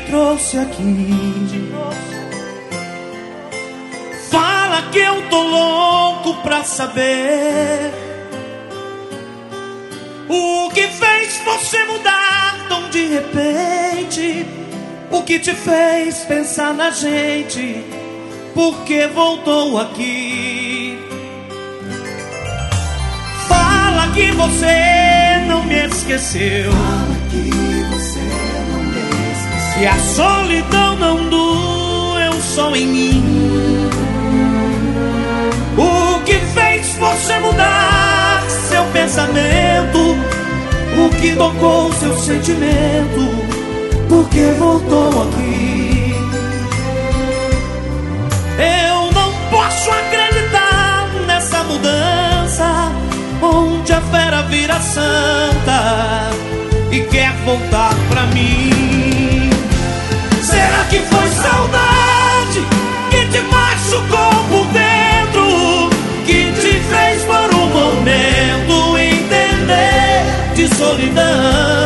trouxe aqui. Fala que eu tô louco pra saber o que fez você mudar tão de repente. O que te fez pensar na gente? Por que voltou aqui? Fala que você não me esqueceu. Fala que você não me esqueceu. E a solidão não doeu só em mim. O que fez você mudar seu pensamento? O que tocou seu sentimento? Por que voltou aqui? Eu não posso acreditar nessa mudança, onde a fera vira santa e quer voltar pra mim. Será que foi saudade que te machucou por dentro, que te fez por um momento entender de solidão?